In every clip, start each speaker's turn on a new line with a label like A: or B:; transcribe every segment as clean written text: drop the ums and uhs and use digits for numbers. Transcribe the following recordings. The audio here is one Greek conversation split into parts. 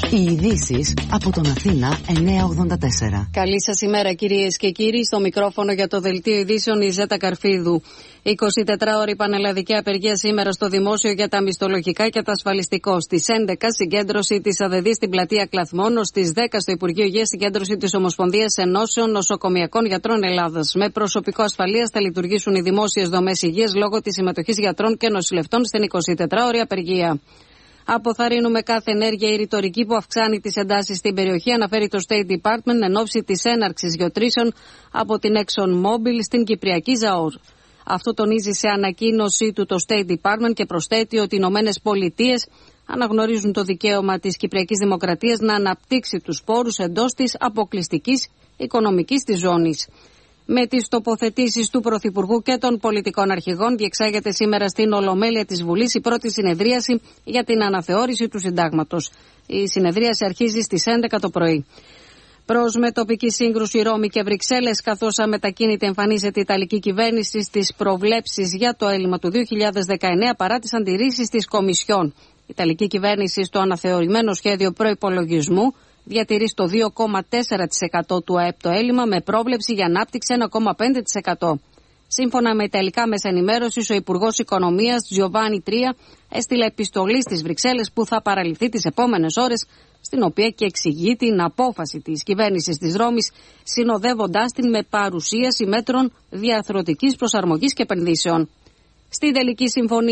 A: Οι ειδήσεις από τον Αθήνα 984.
B: Καλή σας ημέρα κυρίες και κύριοι. Στο μικρόφωνο για το Δελτίο Ειδήσεων η Ζέτα Καρφίδου. 24ωρη πανελλαδική απεργία σήμερα στο δημόσιο για τα μισθολογικά και τα ασφαλιστικό. Στις 11 συγκέντρωση της ΑΔΔ στην πλατεία Κλαθμών. Στις 10 στο Υπουργείο Υγείας συγκέντρωση της Ομοσπονδίας Ενώσεων Νοσοκομιακών Γιατρών Ελλάδας. Με προσωπικό ασφαλείας θα λειτουργήσουν οι δημόσιες δομές υγείας λόγω της συμμετοχής γιατρών και νοσηλευτών στην 24ωρη απεργία. Αποθαρρύνουμε κάθε ενέργεια ή ρητορική που αυξάνει τις εντάσεις στην περιοχή, αναφέρει το State Department εν ώψη της έναρξης γεωτρήσεων από την ExxonMobil στην Κυπριακή Ζαόρ. Αυτό τονίζει σε ανακοίνωσή του το State Department και προσθέτει ότι οι Ηνωμένες Πολιτείες αναγνωρίζουν το δικαίωμα της Κυπριακής Δημοκρατίας να αναπτύξει τους πόρους εντός της αποκλειστικής οικονομικής της ζώνης. Με τις τοποθετήσεις του Πρωθυπουργού και των πολιτικών αρχηγών διεξάγεται σήμερα στην Ολομέλεια της Βουλής η πρώτη συνεδρίαση για την αναθεώρηση του συντάγματος. Η συνεδρίαση αρχίζει στις 11 το πρωί. Προς μετοπική σύγκρουση Ρώμη και Βρυξέλλες, καθώς αμετακίνητη εμφανίζεται η Ιταλική κυβέρνηση στις προβλέψεις για το έλλειμμα του 2019 παρά τις αντιρρήσεις της Κομισιόν. Η Ιταλική κυβέρνηση στο αναθεωρημένο σχέδιο προϋπολογισμού διατηρεί στο 2,4% του ΑΕΠ το έλλειμμα με πρόβλεψη για ανάπτυξη 1,5%. Σύμφωνα με Ιταλικά μέσα ενημέρωσης, ο Υπουργός Οικονομίας Τζιοβάνι Τρία έστειλε επιστολή στις Βρυξέλλες που θα παραληφθεί τις επόμενες ώρες, στην οποία και εξηγεί την απόφαση της κυβέρνησης της Ρώμης, συνοδεύοντάς την με παρουσίαση μέτρων διαρθρωτικής προσαρμογής και επενδύσεων. Στην τελική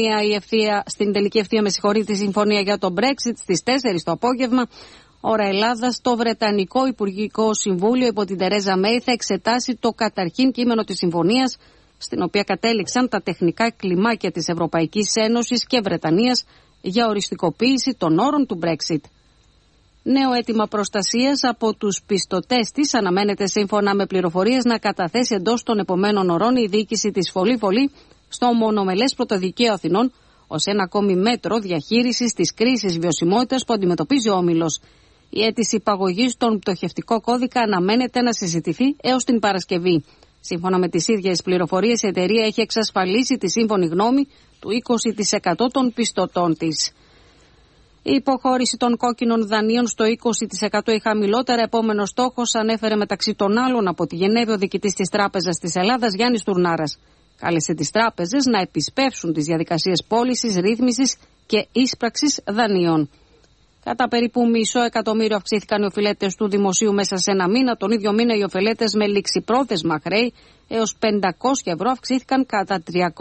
B: ευθεία τη συμφωνία για το Brexit στις 4 το απόγευμα, ώρα Ελλάδας, το Βρετανικό Υπουργικό Συμβούλιο υπό την Τερέζα Μέη θα εξετάσει το καταρχήν κείμενο της συμφωνίας, στην οποία κατέληξαν τα τεχνικά κλιμάκια της Ευρωπαϊκής Ένωσης και Βρετανίας για οριστικοποίηση των όρων του Brexit. Νέο αίτημα προστασίας από τους πιστωτές της αναμένεται, σύμφωνα με πληροφορίες, να καταθέσει εντός των επομένων ωρών η διοίκηση της Φωλή στο μονομελές πρωτοδικείο Αθηνών ως ένα ακόμη μέτρο διαχείρισης της κρίσης βιωσιμότητας που αντιμετωπίζει ο όμιλος. Η αίτηση υπαγωγής στον πτωχευτικό κώδικα αναμένεται να συζητηθεί έως την Παρασκευή. Σύμφωνα με τις ίδιες πληροφορίες, η εταιρεία έχει εξασφαλίσει τη σύμφωνη γνώμη του 20% των πιστωτών της. Η υποχώρηση των κόκκινων δανείων στο 20% ή χαμηλότερα, επόμενος στόχος, ανέφερε μεταξύ των άλλων από τη Γενέβη ο διοικητής της Τράπεζας της Ελλάδας Γιάννης Τουρνάρας. Κάλεσε τις τράπεζες να επισπεύσουν τις διαδικασίες πώλησης, ρύθμισης και ίσπραξης δανείων. Κατά περίπου 500.000 αυξήθηκαν οι οφειλέτες του δημοσίου μέσα σε ένα μήνα. Τον ίδιο μήνα οι οφειλέτες με ληξιπρόθεσμα χρέη έως 500 ευρώ αυξήθηκαν κατά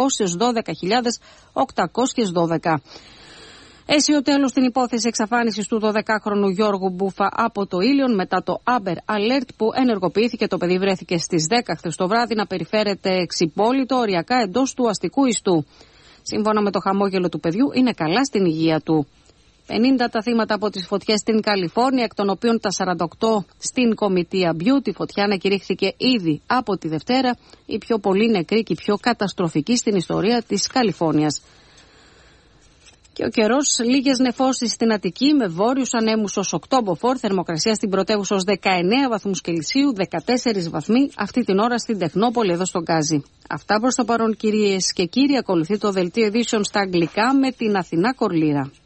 B: 312.812. Έσυ ο τέλος στην υπόθεση εξαφάνισης του 12χρονου Γιώργου Μπούφα από το Ήλιον μετά το Amber Alert που ενεργοποιήθηκε. Το παιδί βρέθηκε στις 10 χθες το βράδυ να περιφέρεται εξυπόλυτο οριακά εντός του αστικού ιστού. Σύμφωνα με το χαμόγελο του παιδιού, είναι καλά στην υγεία του. 50 τα θύματα από τις φωτιές στην Καλιφόρνια, εκ των οποίων τα 48 στην Κομιτεία Μπιού. Τη φωτιά ανακηρύχθηκε ήδη από τη Δευτέρα, η πιο πολύ νεκρή και η πιο καταστροφική στην ιστορία της Καλιφόρνιας. Και ο καιρός, λίγες νεφώσεις στην Αττική με βόρειους ανέμους ως 8 μποφόρ, θερμοκρασία στην πρωτεύουσα ως 19 βαθμούς Κελσίου, 14 βαθμοί αυτή την ώρα στην Τεχνόπολη εδώ στον Γκάζι. Αυτά προς το παρόν κυρίες και κύριοι, ακολουθεί το Δελτίο Ειδήσεων στα αγγλικά με την Αθηνά Κορλήρα.